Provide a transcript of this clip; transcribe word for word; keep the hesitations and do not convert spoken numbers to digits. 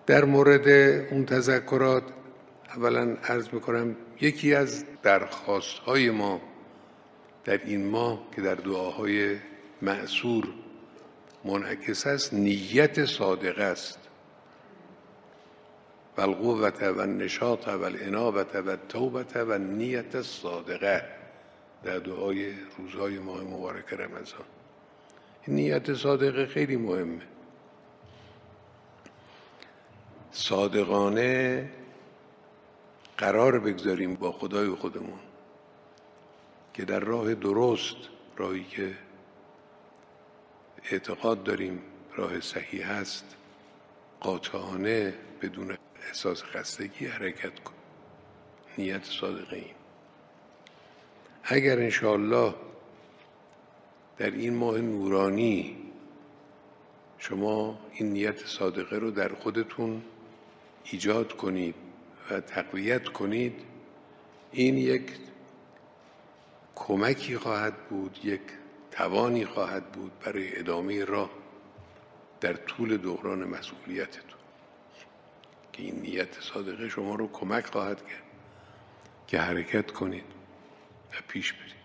در مورد اون تذکرات اولا عرض میکنم یکی از درخواست‌های ما در این ماه که در دعاهای مأثور منعکس است نیت صادقه است. و القوة و النشاط و الانابة و التوبة و نیت صادقه در دعای روزهای ماه مبارک رمضان. این نیت صادقه خیلی مهمه. صادقانه قرار بگذاریم با خدای خودمون که در راه درست، راهی که اعتقاد داریم راه صحیح هست، قاطعانه بدون احساس خستگی حرکت کن. نیت صادقه این. اگر انشاءالله در این ماه نورانی شما این نیت صادقه رو در خودتون ایجاد کنید و تقویت کنید، این یک کمکی خواهد بود، یک توانی خواهد بود برای ادامه راه در طول دوران مسئولیتتون که این نیت صادقه شما رو کمک خواهد کرد که حرکت کنید و پیش برید.